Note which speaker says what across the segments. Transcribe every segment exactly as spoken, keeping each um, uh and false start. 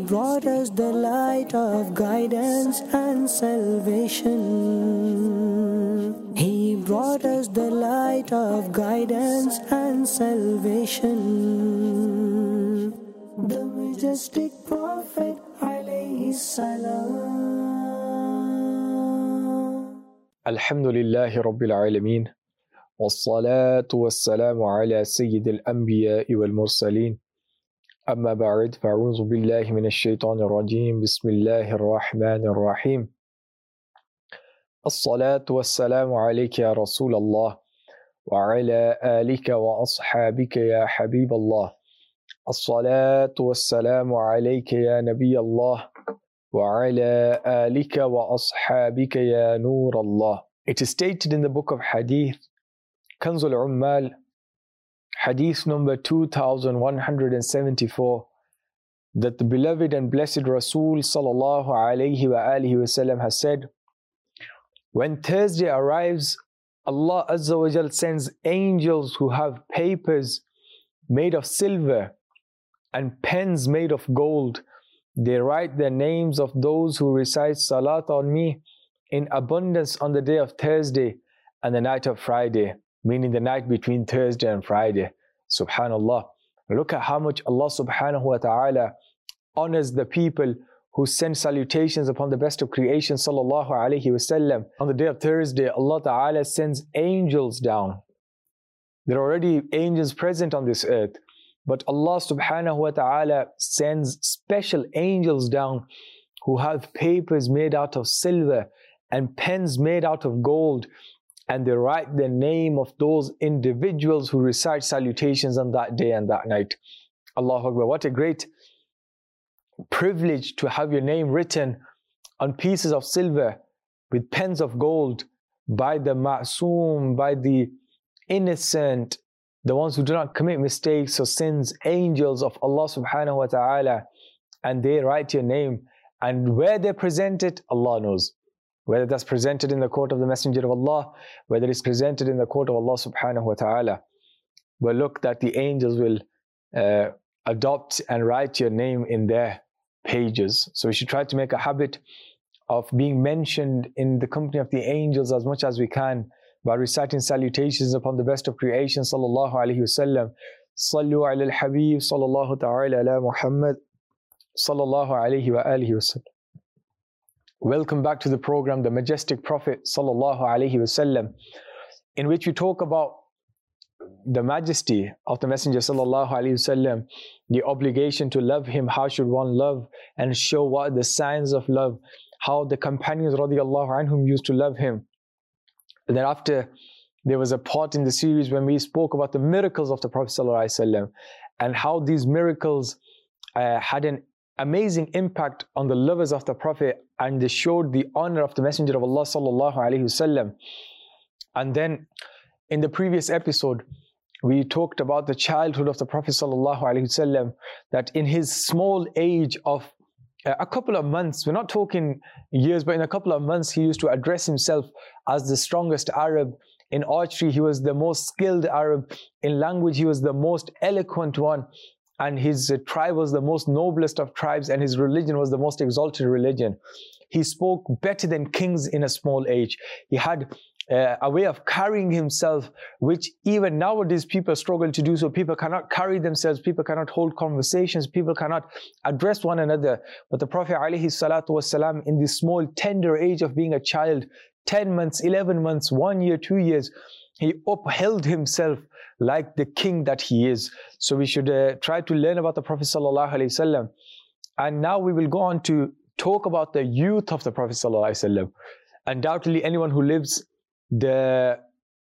Speaker 1: brought us the light of guidance and salvation. He brought us the light of guidance and salvation. The majestic Prophet alayhi salam.
Speaker 2: Alhamdulillahi Rabbil Alameen. والصلاة والسلام على سيد الأنبياء والمرسلين أما بعد فأعوذ بالله من الشيطان الرجيم بسم الله الرحمن الرحيم الصلاة والسلام عليك يا رسول الله وعلى آلك وأصحابك يا حبيب الله الصلاة والسلام عليك يا نبي الله وعلى آلك وأصحابك يا نور الله. It is stated in the book of Hadith, Kanzul Ummal, Hadith number two thousand one hundred seventy-four, that the beloved and blessed Rasul sallallahu alayhi wa alihi wasallam has said, when Thursday arrives, Allah Azza wa Jal sends angels who have papers made of silver and pens made of gold. They write the names of those who recite Salat on me in abundance on the day of Thursday and the night of Friday, meaning the night between Thursday and Friday. Subhanallah. Look at how much Allah subhanahu wa ta'ala honors the people who send salutations upon the best of creation sallallahu alayhi wasallam. On the day of Thursday, Allah ta'ala sends angels down. There are already angels present on this earth, but Allah subhanahu wa ta'ala sends special angels down who have papers made out of silver and pens made out of gold, and they write the name of those individuals who recite salutations on that day and that night. Allahu Akbar. What a great privilege to have your name written on pieces of silver with pens of gold by the ma'soom, by the innocent, the ones who do not commit mistakes or sins, angels of Allah subhanahu wa ta'ala, and they write your name. And where they present it, Allah knows. Whether that's presented in the court of the Messenger of Allah, whether it's presented in the court of Allah subhanahu wa ta'ala. But look that the angels will uh, adopt and write your name in their pages. So we should try to make a habit of being mentioned in the company of the angels as much as we can by reciting salutations upon the best of creation sallallahu alayhi wasallam. Sallu ala al-Habib sallallahu ta'ala ala Muhammad sallallahu alayhi wa alihi wasallam. Welcome back to the program, The Majestic Prophet sallallahu alaihi wasallam, in which we talk about the majesty of the Messenger sallallahu alaihi wasallam, the obligation to love him, how should one love and show what are the signs of love, how the companions radiallahu anhum used to love him. And then after, there was a part in the series when we spoke about the miracles of the Prophet sallallahu alaihi wasallam and how these miracles uh, had an amazing impact on the lovers of the Prophet, and they showed the honor of the Messenger of Allah sallallahu alaihi wasallam. And then in the previous episode, we talked about the childhood of the Prophet sallallahu alaihi wasallam, that in his small age of uh, a couple of months, we're not talking years, but in a couple of months, he used to address himself as the strongest Arab. In archery, he was the most skilled Arab. In language, he was the most eloquent one. And his uh, tribe was the most noblest of tribes, and his religion was the most exalted religion. He spoke better than kings in a small age. He had uh, a way of carrying himself, which even nowadays people struggle to do so. People cannot carry themselves, people cannot hold conversations, people cannot address one another. But the Prophet alayhi salatu wasalam, in this small tender age of being a child, ten months, eleven months, one year, two years, he upheld himself like the king that he is. So we should uh, try to learn about the Prophet sallallahu alaihi wasallam. And now we will go on to talk about the youth of the Prophet sallallahu alaihi wasallam. Undoubtedly, anyone who lives the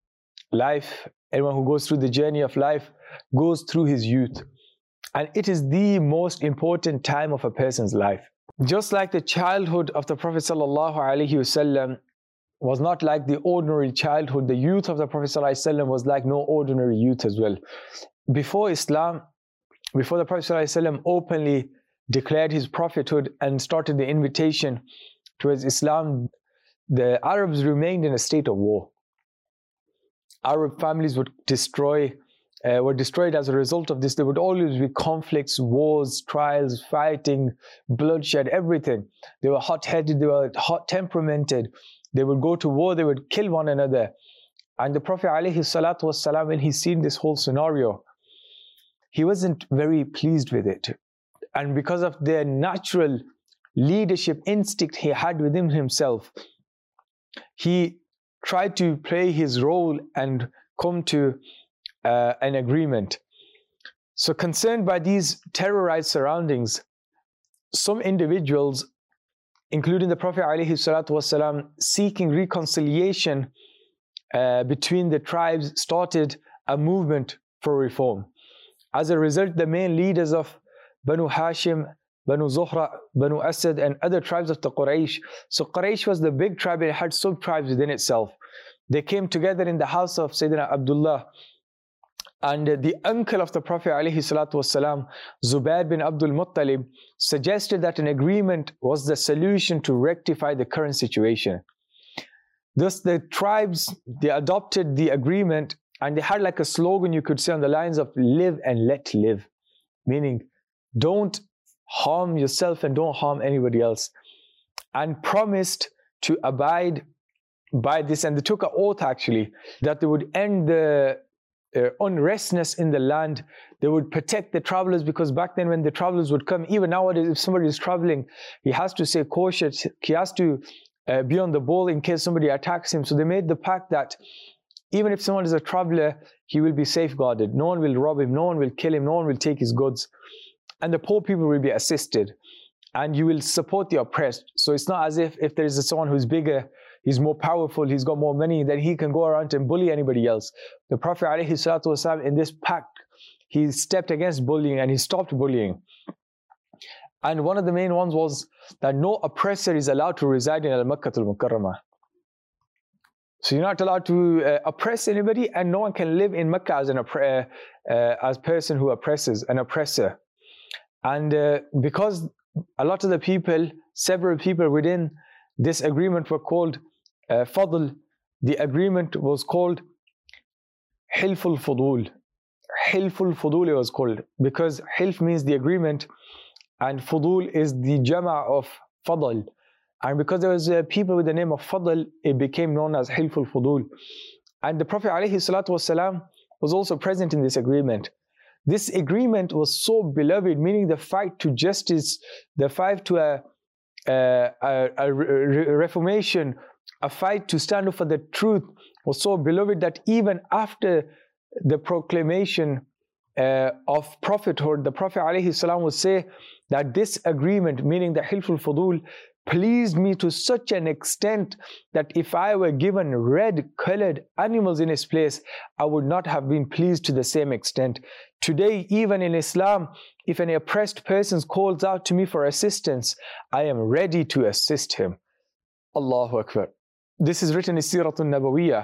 Speaker 2: life, anyone who goes through the journey of life, goes through his youth. And it is the most important time of a person's life. Just like the childhood of the Prophet sallallahu alaihi wasallam was not like the ordinary childhood, the youth of the Prophet ﷺ was like no ordinary youth as well. Before Islam, before the Prophet ﷺ openly declared his prophethood and started the invitation towards Islam, the Arabs remained in a state of war. Arab families would destroy uh, were destroyed as a result of this. There would always be conflicts, wars, trials, fighting, bloodshed, everything. They were hot-headed, they were hot-temperamented. They would go to war, they would kill one another. And the Prophet ﷺ, when he seen this whole scenario, he wasn't very pleased with it. And because of the natural leadership instinct he had within himself, he tried to play his role and come to uh, an agreement. So concerned by these terrorized surroundings, some individuals, including the Prophet ﷺ, seeking reconciliation uh, between the tribes, started a movement for reform. As a result, the main leaders of Banu Hashim, Banu Zuhra, Banu Asad, and other tribes of the Quraysh. So Quraysh was the big tribe, it had sub-tribes within itself. They came together in the house of Sayyidina Abdullah. And the uncle of the Prophet ﷺ, Zubair bin Abdul Muttalib, suggested that an agreement was the solution to rectify the current situation. Thus the tribes, they adopted the agreement, and they had like a slogan you could say on the lines of live and let live. Meaning, don't harm yourself and don't harm anybody else. And promised to abide by this. And they took an oath actually, that they would end the uh, unrestness in the land. They would protect the travelers, because back then when the travelers would come, even nowadays if somebody is traveling, he has to say cautious, he has to uh, be on the ball in case somebody attacks him. So they made the pact that even if someone is a traveler, he will be safeguarded. No one will rob him, no one will kill him, no one will take his goods. And the poor people will be assisted. And you will support the oppressed. So it's not as if, if there is someone who's bigger, he's more powerful, he's got more money, then he can go around and bully anybody else. The Prophet ﷺ, in this pact, he stepped against bullying and he stopped bullying. And one of the main ones was that no oppressor is allowed to reside in Al-Makkah al-Mukarramah. So you're not allowed to uh, oppress anybody, and no one can live in Mecca as an uh, uh, as person who oppresses, an oppressor. And uh, because a lot of the people, several people within this agreement were called uh, Fadl, the agreement was called Hilful Fudul. Hilful Fudul it was called, because Hilf means the agreement, and Fudul is the Jama of Fadl. And because there was uh, people with the name of Fadl, it became known as Hilful Fudul. And the Prophet ﷺ was also present in this agreement. This agreement was so beloved, meaning the fight to justice, the fight to a, a, a, a reformation, a fight to stand up for the truth was so beloved that even after the proclamation uh, of prophethood, the Prophet ﷺ would say that this agreement, meaning the Hilful Fudul, pleased me to such an extent that if I were given red-colored animals in its place, I would not have been pleased to the same extent. Today, even in Islam, if an oppressed person calls out to me for assistance, I am ready to assist him. Allahu Akbar. This is written in Siratun Nabawiyah,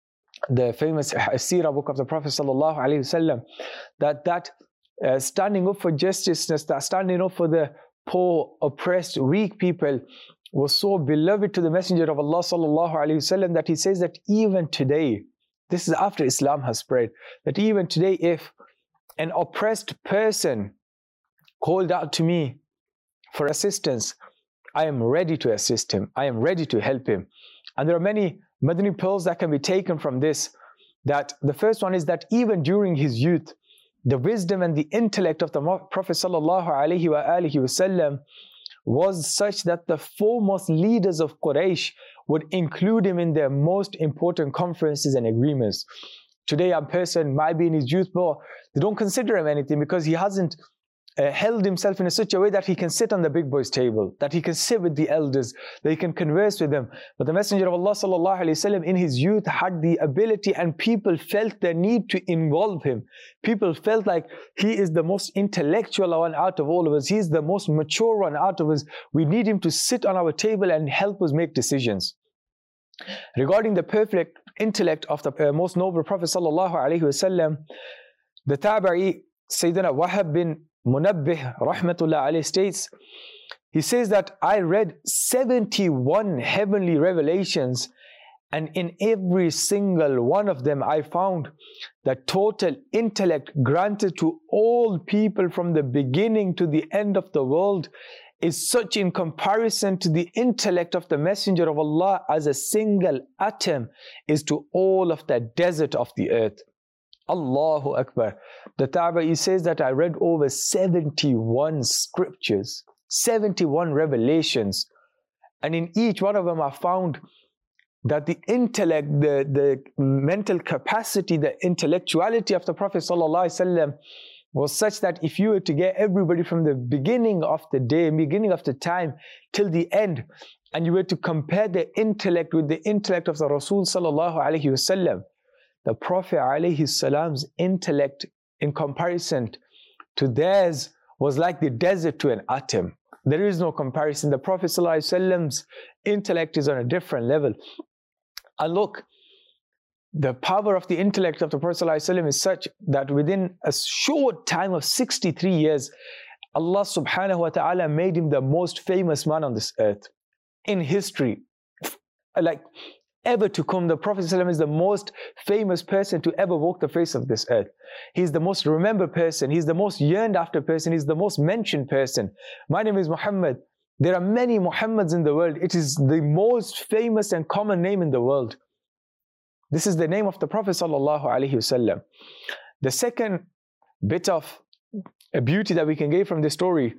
Speaker 2: the famous Sirah book of the Prophet Sallallahu Alaihi Wasallam, that that uh, standing up for justice, that standing up for the poor, oppressed, weak people was so beloved to the Messenger of Allah Sallallahu Alaihi Wasallam that he says that even today, this is after Islam has spread, that even today if an oppressed person called out to me for assistance, I am ready to assist him, I am ready to help him. And there are many Madani pearls that can be taken from this. That the first one is that even during his youth, the wisdom and the intellect of the Prophet Sallallahu Alaihi Wasallam was such that the foremost leaders of Quraysh would include him in their most important conferences and agreements. Today a person might be in his youth, but they don't consider him anything because he hasn't uh, held himself in a such a way that he can sit on the big boys' table, that he can sit with the elders, that he can converse with them. But the Messenger of Allah Sallallahu Alaihi Wasallam in his youth had the ability, and people felt the need to involve him. People felt like he is the most intellectual one out of all of us. He is the most mature one out of us. We need him to sit on our table and help us make decisions. Regarding the perfect intellect of the uh, most noble Prophet Sallallahu Alaihi Wasallam, the Tabi'i Sayyidina Wahab bin Munabbih Rahmatullah alayhi states, he says that I read seventy-one heavenly revelations And in every single one of them, I found that total intellect granted to all people from the beginning to the end of the world is such in comparison to the intellect of the Messenger of Allah as a single atom is to all of the desert of the earth. Allahu Akbar. The Taba'i says that I read over seventy-one scriptures, seventy-one revelations, and in each one of them I found that the intellect, the, the mental capacity, the intellectuality of the Prophet ﷺ was such that if you were to get everybody from the beginning of the day, beginning of the time till the end, and you were to compare the intellect with the intellect of the Rasul sallallahu alaihi wasallam, the Prophet alayhi salam's intellect in comparison to theirs was like the desert to an atom. There is no comparison. The Prophet sallallahu alaihi wasallam's intellect is on a different level. And look, the power of the intellect of the Prophet ﷺ is such that within a short time of sixty-three years, Allah subhanahu wa ta'ala made him the most famous man on this earth. In history, like ever to come, the Prophet ﷺ is the most famous person to ever walk the face of this earth. He's the most remembered person. He's the most yearned after person. He's the most mentioned person. My name is Muhammad. There are many Muhammads in the world. It is the most famous and common name in the world. This is the name of the Prophet sallallahu alaihi wasallam. The second bit of beauty that we can get from this story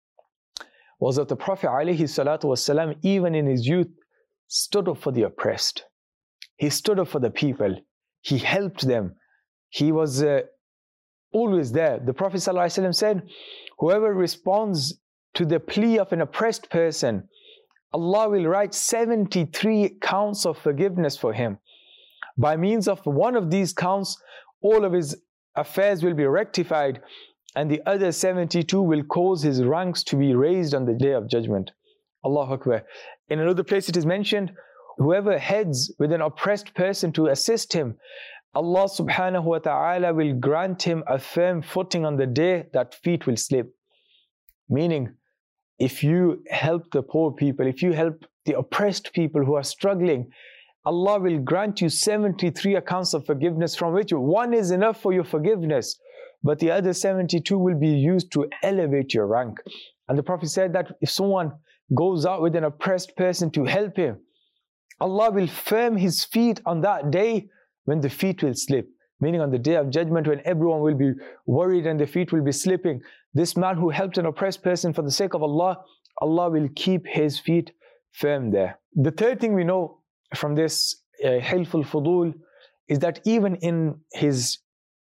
Speaker 2: was that the Prophet alaihi salatu wasallam, even in his youth, stood up for the oppressed. He stood up for the people. He helped them. He was uh, always there. The Prophet sallallahu alaihi wasallam said, whoever responds to the plea of an oppressed person, Allah will write seventy-three counts of forgiveness for him. By means of one of these counts, all of his affairs will be rectified, and the other seventy-two will cause his ranks to be raised on the Day of Judgment. Allahu Akbar. In another place it is mentioned, whoever heads with an oppressed person to assist him, Allah subhanahu wa ta'ala will grant him a firm footing on the day that feet will slip. Meaning, if you help the poor people, if you help the oppressed people who are struggling, Allah will grant you seventy-three accounts of forgiveness, from which one is enough for your forgiveness, but the other seventy-two will be used to elevate your rank. And the Prophet said that if someone goes out with an oppressed person to help him, Allah will firm his feet on that day when the feet will slip. Meaning on the Day of Judgment, when everyone will be worried and the feet will be slipping, this man who helped an oppressed person for the sake of Allah, Allah will keep his feet firm there. The third thing we know from this uh, Hilful Fudul is that even in his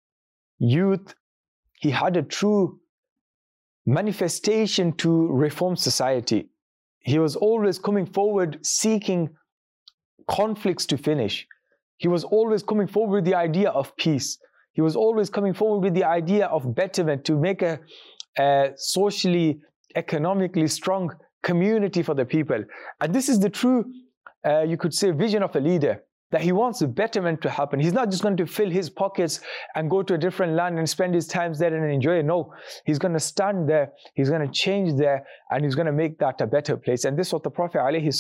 Speaker 2: youth, he had a true manifestation to reform society. He was always coming forward seeking conflicts to finish. He was always coming forward with the idea of peace. He was always coming forward with the idea of betterment, to make a, a socially, economically strong community for the people. And this is the true, uh, you could say, vision of a leader, that he wants a betterment to happen. He's not just going to fill his pockets and go to a different land and spend his time there and enjoy it. No, he's going to stand there, he's going to change there, and he's going to make that a better place. And this is what the Prophet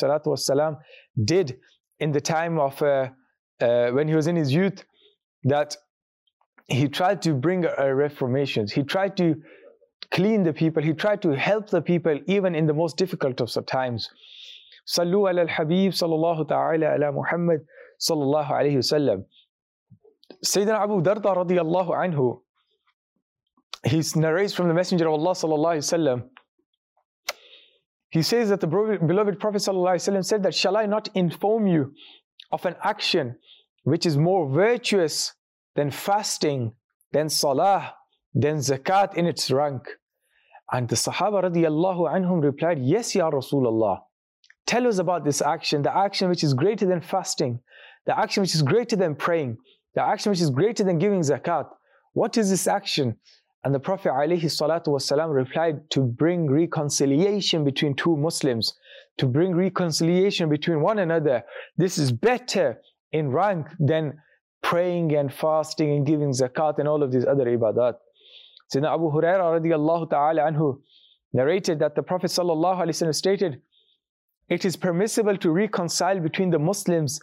Speaker 2: ﷺ did in the time of uh, Uh, when he was in his youth, that he tried to bring uh, reformations. He tried to clean the people. He tried to help the people even in the most difficult of times. Sallu ala al-Habib sallallahu ta'ala ala Muhammad sallallahu alayhi wa sallam. Sayyidina Abu Darda radiyallahu anhu, he narrates from the Messenger of Allah sallallahu alayhi wa sallam. He says that the beloved Prophet sallallahu alayhi wa sallam said that, shall I not inform you of an action which is more virtuous than fasting, than salah, than zakat in its rank? And the Sahaba radiyallahu anhum replied, yes, Ya Rasulullah. Tell us about this action, the action which is greater than fasting, the action which is greater than praying, the action which is greater than giving zakat. What is this action? And the Prophet alayhi salatu wasalam replied, to bring reconciliation between two Muslims, to bring reconciliation between one another. This is better in rank than praying and fasting and giving zakat and all of these other ibadat. Sayyidina Abu Hurairah radiyallahu ta'ala anhu narrated that the Prophet sallallahu alaihi wasallam stated, it is permissible to reconcile between the Muslims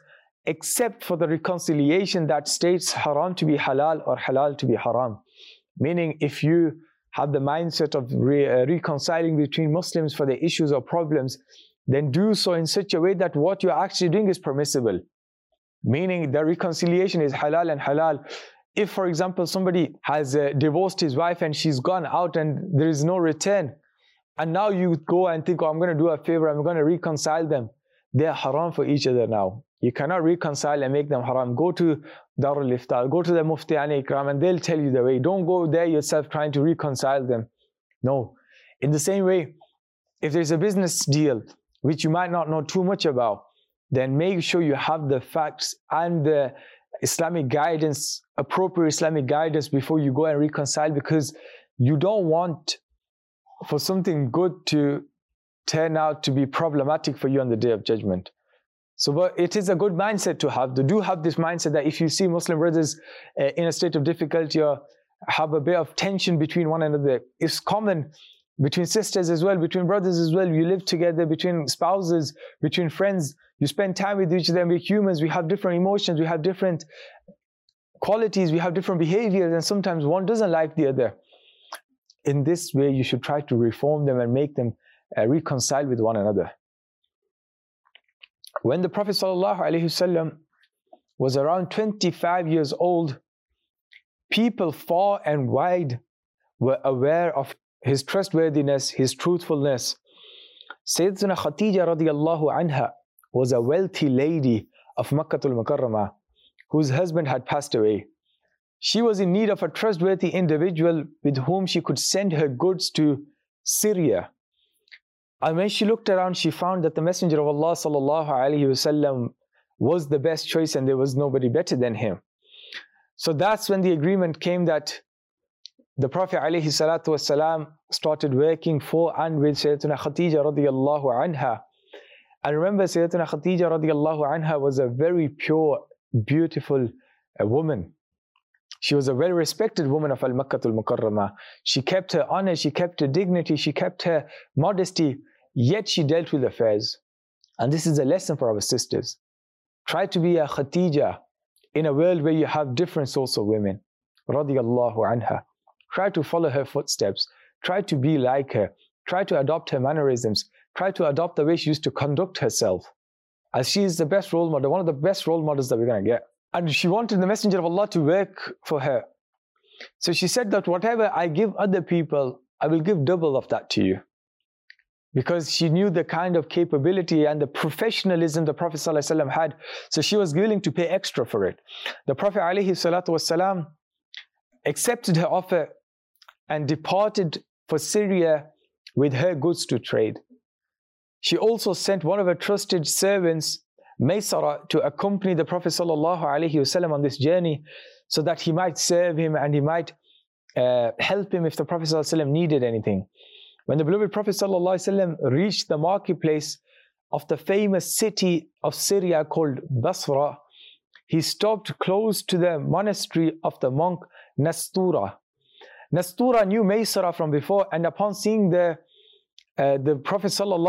Speaker 2: except for the reconciliation that states haram to be halal or halal to be haram. Meaning, if you have the mindset of re uh, reconciling between Muslims for the issues or problems, then do so in such a way that what you're actually doing is permissible. Meaning, the reconciliation is halal and halal. If, for example, somebody has uh, divorced his wife and she's gone out and there is no return, and now you go and think, oh, I'm going to do a favor, I'm going to reconcile them. They're haram for each other now. You cannot reconcile and make them haram. Go to Darul Iftar, go to the Mufti Ani Ikram, and they'll tell you the way. Don't go there yourself trying to reconcile them. No. In the same way, if there's a business deal which you might not know too much about, then make sure you have the facts and the Islamic guidance, appropriate Islamic guidance before you go and reconcile, because you don't want for something good to turn out to be problematic for you on the Day of Judgment. So but it is a good mindset to have. To do have this mindset that if you see Muslim brothers uh, in a state of difficulty or have a bit of tension between one another, it's common between sisters as well, between brothers as well. You live together, between spouses, between friends. You spend time with each other. We're humans. We have different emotions. We have different qualities. We have different behaviors. And sometimes one doesn't like the other. In this way, you should try to reform them and make them uh, reconcile with one another. When the Prophet ﷺ was around twenty-five years old, people far and wide were aware of his trustworthiness, his truthfulness. Sayyidina Khadija radiallahu anha was a wealthy lady of Makkah al-Mukarramah whose husband had passed away. She was in need of a trustworthy individual with whom she could send her goods to Syria. And when she looked around, she found that the Messenger of Allah sallallahu alaihi wasallam was the best choice and there was nobody better than him. So that's when the agreement came that the Prophet alayhi salatu wasalam started working for and with Sayyidina Khadija radiallahu anha. And remember, Sayyidina Khadija radiallahu anha was a very pure, beautiful uh, woman. She was a very respected woman of Al-Makkah al-Mukarramah. She kept her honor, she kept her dignity, she kept her modesty, yet she dealt with affairs. And this is a lesson for our sisters. Try to be a Khadija in a world where you have different sorts of women. Radiallahu anha. Try to follow her footsteps. Try to be like her. Try to adopt her mannerisms. Try to adopt the way she used to conduct herself. As she is the best role model, one of the best role models that we're going to get. And she wanted the Messenger of Allah to work for her. So she said that whatever I give other people, I will give double of that to you. Because she knew the kind of capability and the professionalism the Prophet ﷺ had. So she was willing to pay extra for it. The Prophet ﷺ accepted her offer and departed for Syria with her goods to trade. She also sent one of her trusted servants, Maysara, to accompany the Prophet ﷺ on this journey so that he might serve him and he might uh, help him if the Prophet ﷺ needed anything. When the beloved Prophet ﷺ reached the marketplace of the famous city of Syria called Basra, he stopped close to the monastery of the monk Nastura. Nastura knew Maysara from before, and upon seeing the, uh, the Prophet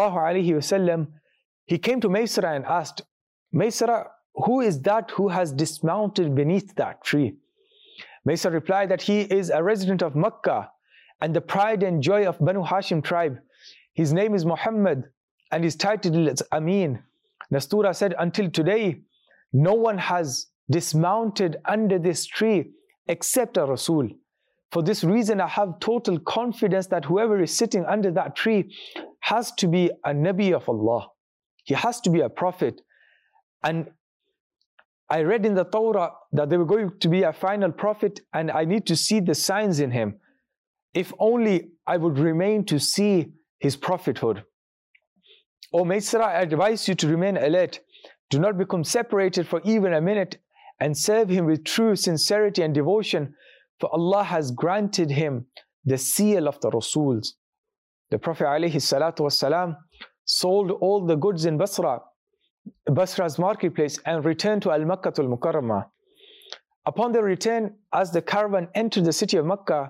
Speaker 2: ﷺ, he came to Maysara and asked, Maysara, who is that who has dismounted beneath that tree? Maysara replied that he is a resident of Makkah and the pride and joy of Banu Hashim tribe. His name is Muhammad and his title is Amin. Nastura said, until today, no one has dismounted under this tree except a Rasul. For this reason, I have total confidence that whoever is sitting under that tree has to be a Nabi of Allah. He has to be a prophet. And I read in the Torah that there were going to be a final prophet, and I need to see the signs in him. If only I would remain to see his prophethood. O Maysara, I advise you to remain alert. Do not become separated for even a minute, and serve him with true sincerity and devotion, for Allah has granted him the seal of the Rasuls. The Prophet ﷺ sold all the goods in Basra, Basra's marketplace, and returned to Al-Makkah al-Mukarramah. Upon their return, as the caravan entered the city of Makkah,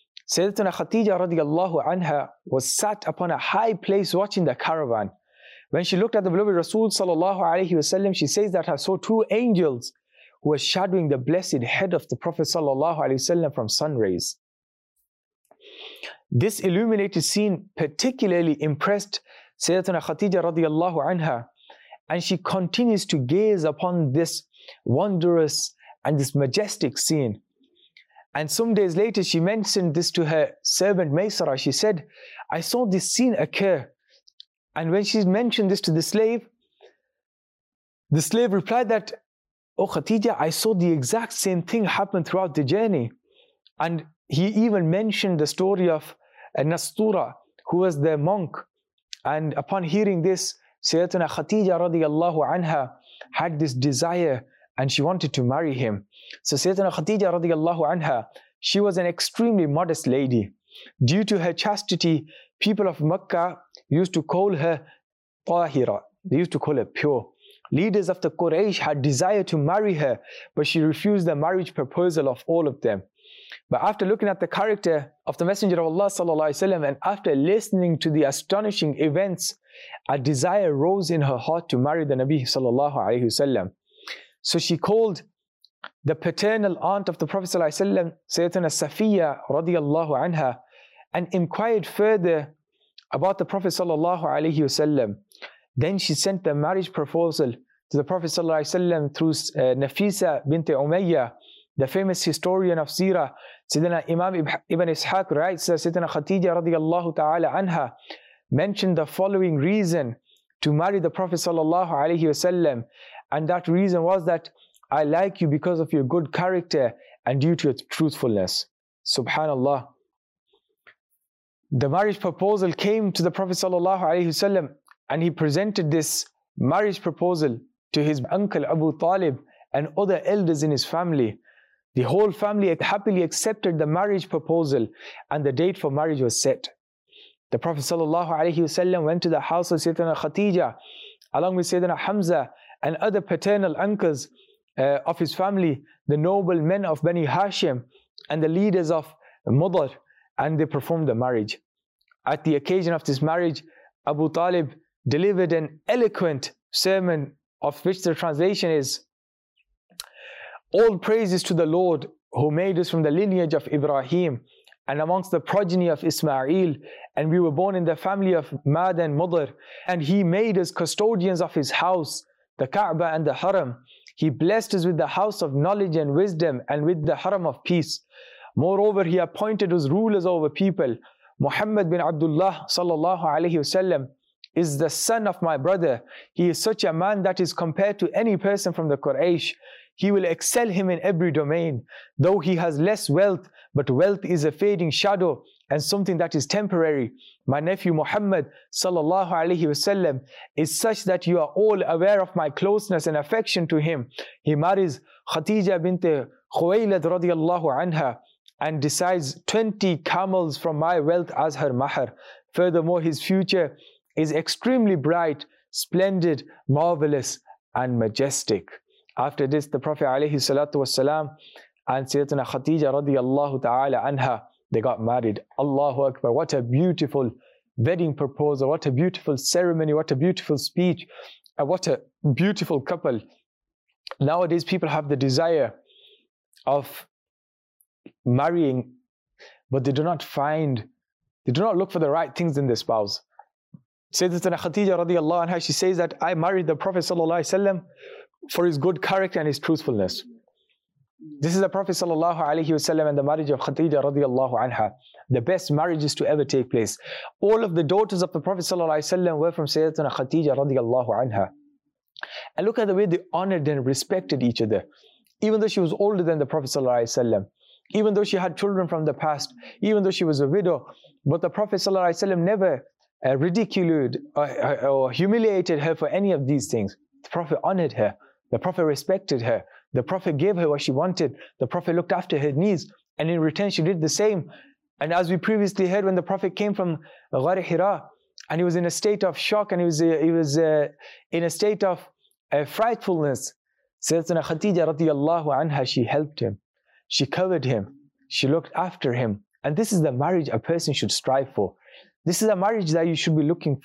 Speaker 2: Sayyidatuna Khadija radiallahu anha was sat upon a high place watching the caravan. When she looked at the beloved Rasul sallallahu alaihi wasallam, she says that I saw two angels who were shadowing the blessed head of the Prophet sallallahu alaihi wasallam from sun rays. This illuminated scene particularly impressed Sayyidatuna Khadija radiallahu anha, and she continues to gaze upon this wondrous and this majestic scene. And some days later, she mentioned this to her servant Maysara. She said, I saw this scene occur. And when she mentioned this to the slave, the slave replied that, Oh Khadija, I saw the exact same thing happen throughout the journey. And he even mentioned the story of Nastura, who was the monk. And upon hearing this, Sayyidatuna Khadija radiallahu anha had this desire and she wanted to marry him. So Sayyidatuna Khadija radiallahu anha, she was an extremely modest lady. Due to her chastity, people of Makkah used to call her Tahira. They used to call her pure. Leaders of the Quraysh had desire to marry her, but she refused the marriage proposal of all of them. But after looking at the character of the Messenger of Allah sallallahu alaihi wasallam, and after listening to the astonishing events, a desire rose in her heart to marry the Nabi sallallahu alaihi wasallam. So she called the paternal aunt of the Prophet sallallahu alaihi wasallam, Sayyidatuna Safiya radiyallahu anha, and inquired further about the Prophet sallallahu alaihi wasallam. Then she sent the marriage proposal to the Prophet sallallahu alaihi wasallam through uh, Nafisa bint Umayyah, the famous historian of Sirah. Sayyidina Imam Ibn Ishaq writes that Sayyidina Khadija radiyallahu ta'ala anha mentioned the following reason to marry the Prophet sallallahu alaihi wasallam, and that reason was that I like you because of your good character and due to your truthfulness. Subhanallah. The marriage proposal came to the Prophet sallallahu alaihi wasallam, and he presented this marriage proposal to his uncle Abu Talib and other elders in his family. The whole family happily accepted the marriage proposal, and the date for marriage was set. The Prophet sallallahu alaihi wasallam went to the house of Sayyidina Khadija along with Sayyidina Hamza and other paternal uncles uh, of his family, the noble men of Bani Hashim and the leaders of Mudar, and they performed the marriage. At the occasion of this marriage, Abu Talib delivered an eloquent sermon, of which the translation is, all praises to the Lord who made us from the lineage of Ibrahim and amongst the progeny of Ismail, and we were born in the family of Mad and Mudar, and he made us custodians of his house, the Kaaba and the Haram. He blessed us with the house of knowledge and wisdom and with the Haram of peace. Moreover, he appointed us rulers over people. Muhammad bin Abdullah sallallahu alaihi wasallam is the son of my brother. He is such a man that is compared to any person from the Quraysh. He will excel him in every domain. Though he has less wealth, but wealth is a fading shadow and something that is temporary. My nephew Muhammad sallallahu alaihi wasallam is such that you are all aware of my closeness and affection to him. He marries Khadija bint Khuwaylid radiyallahu anha and decides twenty camels from my wealth as her mahar. Furthermore, his future is extremely bright, splendid, marvelous and majestic. After this, the Prophet alayhi salatu wasalam and Sayyidatuna Khadija radiyallahu ta'ala anha, they got married. Allahu Akbar. What a beautiful wedding proposal. What a beautiful ceremony. What a beautiful speech. And what a beautiful couple. Nowadays, people have the desire of marrying, but they do not find, they do not look for the right things in their spouse. Sayyidatuna Khadija radiyallahu anha, she says that I married the Prophet sallallahu alaihi wasallam for his good character and his truthfulness. This is the Prophet sallallahu alaihi wasallam and the marriage of Khadija radiyallahu anha, the best marriages to ever take place. All of the daughters of the Prophet sallallahu alaihi wasallam were from Sayyidatuna Khadija radiyallahu anha. And look at the way they honored and respected each other. Even though she was older than the Prophet sallallahu alaihi wasallam, even though she had children from the past, even though she was a widow, but the Prophet sallallahu alaihi wasallam never uh, ridiculed or, or humiliated her for any of these things. The Prophet honored her. The Prophet respected her. The Prophet gave her what she wanted. The Prophet looked after her needs, and in return she did the same. And as we previously heard, when the Prophet came from Ghar Hira, and he was in a state of shock, and he was, uh, he was uh, in a state of uh, frightfulness, Sayyidatuna Khadija radiyallahu anha, she helped him. She covered him. She looked after him. And this is the marriage a person should strive for. This is a marriage that you should be looking for.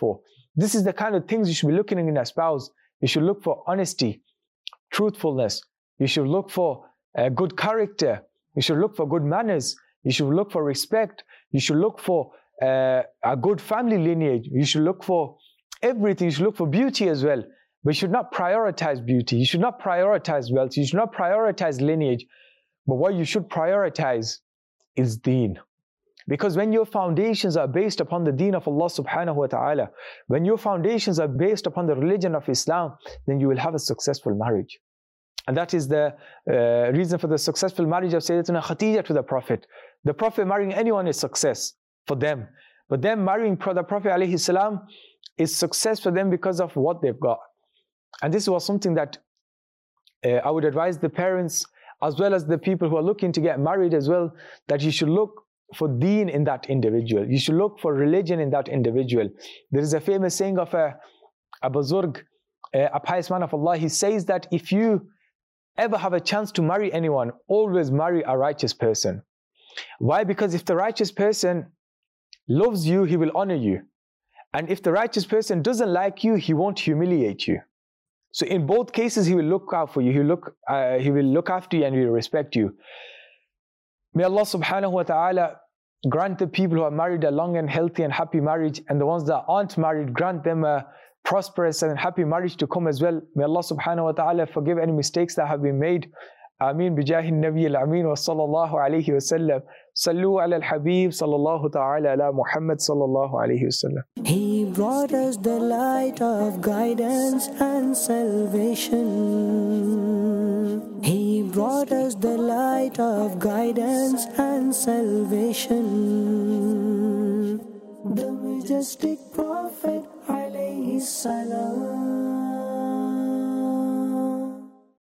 Speaker 2: This is the kind of things you should be looking in a spouse. You should look for honesty, truthfulness. You should look for uh, good character. You should look for good manners. You should look for respect. You should look for uh, a good family lineage. You should look for everything. You should look for beauty as well. But you should not prioritize beauty. You should not prioritize wealth. You should not prioritize lineage. But what you should prioritize is deen. Because when your foundations are based upon the deen of Allah subhanahu wa ta'ala, when your foundations are based upon the religion of Islam, then you will have a successful marriage. And that is the uh, reason for the successful marriage of Sayyidatuna Khadija to the Prophet. The Prophet marrying anyone is success for them. But them marrying the Prophet alayhi salam is success for them because of what they've got. And this was something that uh, I would advise the parents as well as the people who are looking to get married as well, that you should look for deen in that individual. You should look for religion in that individual. There is a famous saying of a, a Buzurg, a pious man of Allah. He says that if you ever have a chance to marry anyone, always marry a righteous person. Why? Because if the righteous person loves you, he will honor you. And if the righteous person doesn't like you, he won't humiliate you. So in both cases, he will look out for you. He will look, uh, he will look after you and he will respect you. May Allah subhanahu wa ta'ala grant the people who are married a long and healthy and happy marriage, and the ones that aren't married, grant them a prosperous and happy marriage to come as well. May Allah subhanahu wa ta'ala forgive any mistakes that have been made. Ameen bijahi nabi al-ameen wa sallallahu alayhi wa sallam. Sallu ala al-habib sallallahu ta'ala ala Muhammad sallallahu alayhi wa sallam.
Speaker 1: He brought us the light of guidance and salvation. He brought us the light of guidance and salvation. The majestic Prophet alayhi salam.